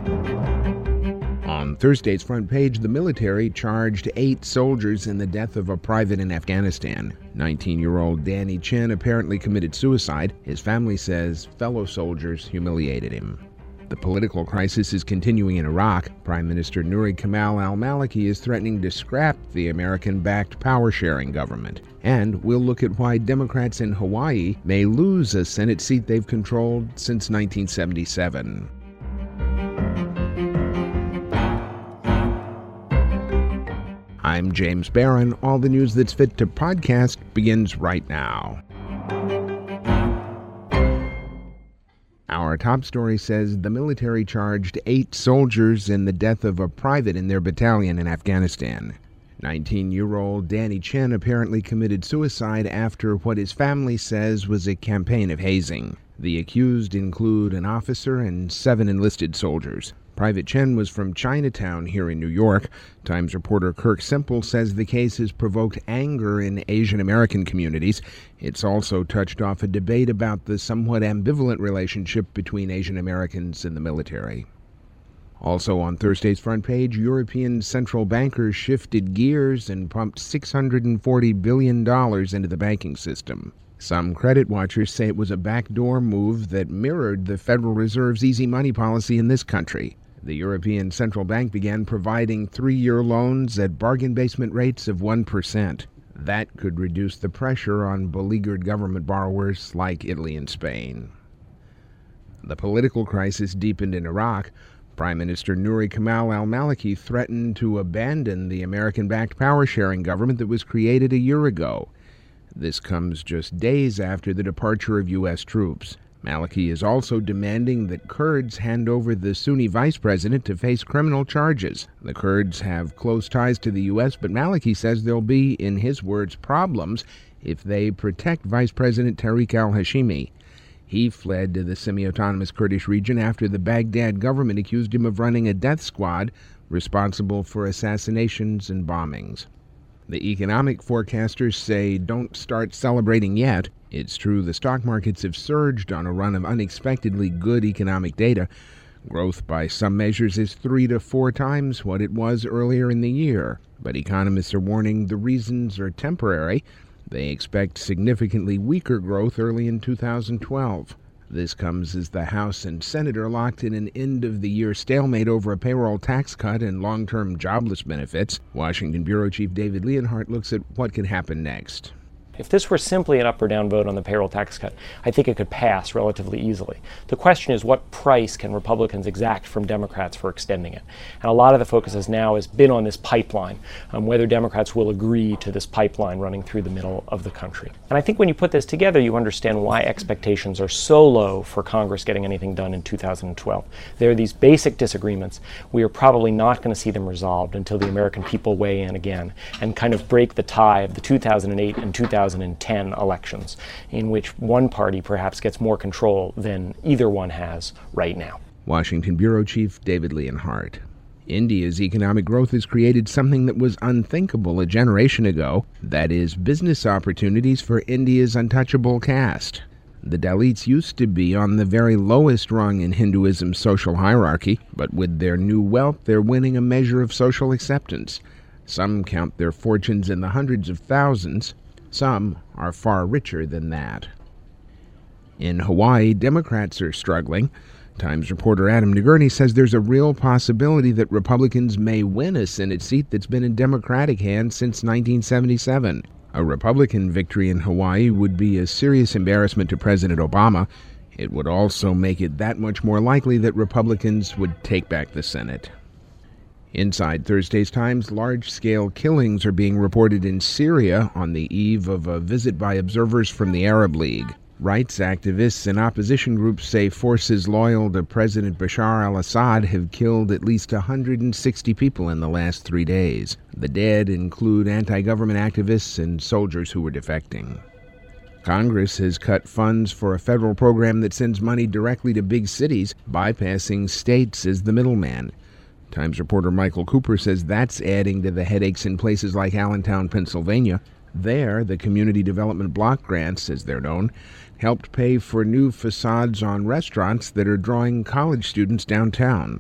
On Thursday's front page, the military charged 8 soldiers in the death of a private in Afghanistan. 19-year-old Danny Chin apparently committed suicide. His family says fellow soldiers humiliated him. The political crisis is continuing in Iraq. Prime Minister Nouri Kemal al-Maliki is threatening to scrap the American-backed power-sharing government. And we'll look at why Democrats in Hawaii may lose a Senate seat they've controlled since 1977. I'm James Barron. All the news that's fit to podcast begins right now. Our top story says the military charged 8 soldiers in the death of a private in their battalion in Afghanistan. 19-year-old Danny Chin apparently committed suicide after what his family says was a campaign of hazing. The accused include an officer and 7 enlisted soldiers. Private Chen was from Chinatown here in New York. Times reporter Kirk Simple says the case has provoked anger in Asian American communities. It's also touched off a debate about the somewhat ambivalent relationship between Asian Americans and the military. Also on Thursday's front page, European central bankers shifted gears and pumped $640 billion into the banking system. Some credit watchers say it was a backdoor move that mirrored the Federal Reserve's easy money policy in this country. The European Central Bank began providing 3-year loans at bargain basement rates of 1%. That could reduce the pressure on beleaguered government borrowers like Italy and Spain. The political crisis deepened in Iraq. Prime Minister Nouri Kemal al-Maliki threatened to abandon the American-backed power-sharing government that was created a year ago. This comes just days after the departure of U.S. troops. Maliki is also demanding that Kurds hand over the Sunni vice president to face criminal charges. The Kurds have close ties to the U.S., but Maliki says there'll be, in his words, problems if they protect Vice President Tariq al-Hashimi. He fled to the semi-autonomous Kurdish region after the Baghdad government accused him of running a death squad responsible for assassinations and bombings. The economic forecasters say don't start celebrating yet. It's true the stock markets have surged on a run of unexpectedly good economic data. Growth by some measures is 3 to 4 times what it was earlier in the year. But economists are warning the reasons are temporary. They expect significantly weaker growth early in 2012. This comes as the House and Senate are locked in an end-of-the-year stalemate over a payroll tax cut and long-term jobless benefits. Washington Bureau Chief David Leonhardt looks at what could happen next. If this were simply an up or down vote on the payroll tax cut, I think it could pass relatively easily. The question is, what price can Republicans exact from Democrats for extending it? And a lot of the focus has been on this pipeline, whether Democrats will agree to this pipeline running through the middle of the country. And I think when you put this together, you understand why expectations are so low for Congress getting anything done in 2012. There are these basic disagreements. We are probably not going to see them resolved until the American people weigh in again and kind of break the tie of the 2008 and 2010 elections, in which one party perhaps gets more control than either one has right now. Washington Bureau Chief David Leonhardt. India's economic growth has created something that was unthinkable a generation ago. That is, business opportunities for India's untouchable caste. The Dalits used to be on the very lowest rung in Hinduism's social hierarchy, but with their new wealth, they're winning a measure of social acceptance. Some count their fortunes in the hundreds of thousands. Some are far richer than that. In Hawaii, Democrats are struggling. Times reporter Adam Nagurney says there's a real possibility that Republicans may win a Senate seat that's been in Democratic hands since 1977. A Republican victory in Hawaii would be a serious embarrassment to President Obama. It would also make it that much more likely that Republicans would take back the Senate. Inside Thursday's Times, large-scale killings are being reported in Syria on the eve of a visit by observers from the Arab League. Rights activists and opposition groups say forces loyal to President Bashar al-Assad have killed at least 160 people in the last 3 days. The dead include anti-government activists and soldiers who were defecting. Congress has cut funds for a federal program that sends money directly to big cities, bypassing states as the middleman. Times reporter Michael Cooper says that's adding to the headaches in places like Allentown, Pennsylvania. There, the Community Development Block Grants, as they're known, helped pay for new facades on restaurants that are drawing college students downtown.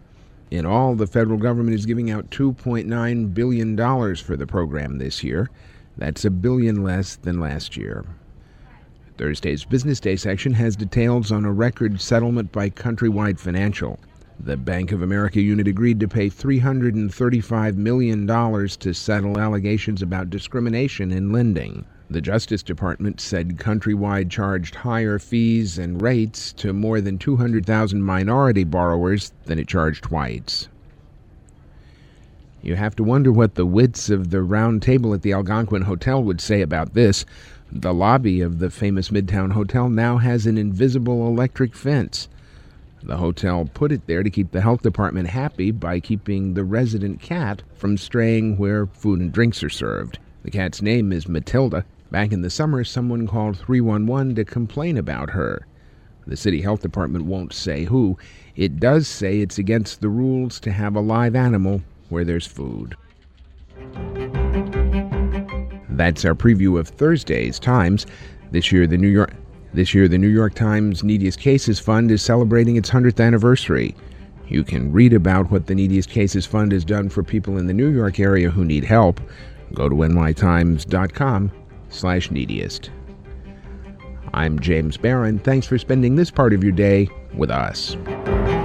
In all, the federal government is giving out $2.9 billion for the program this year. That's $1 billion less than last year. Thursday's Business Day section has details on a record settlement by Countrywide Financial. The Bank of America unit agreed to pay $335 million to settle allegations about discrimination in lending. The Justice Department said Countrywide charged higher fees and rates to more than 200,000 minority borrowers than it charged whites. You have to wonder what the wits of the round table at the Algonquin Hotel would say about this. The lobby of the famous Midtown Hotel now has an invisible electric fence. The hotel put it there to keep the health department happy by keeping the resident cat from straying where food and drinks are served. The cat's name is Matilda. Back in the summer, someone called 311 to complain about her. The city health department won't say who. It does say it's against the rules to have a live animal where there's food. That's our preview of Thursday's Times. This year, the New York Times Neediest Cases Fund is celebrating its 100th anniversary. You can read about what the Neediest Cases Fund has done for people in the New York area who need help. Go to nytimes.com/neediest. I'm James Barron. Thanks for spending this part of your day with us.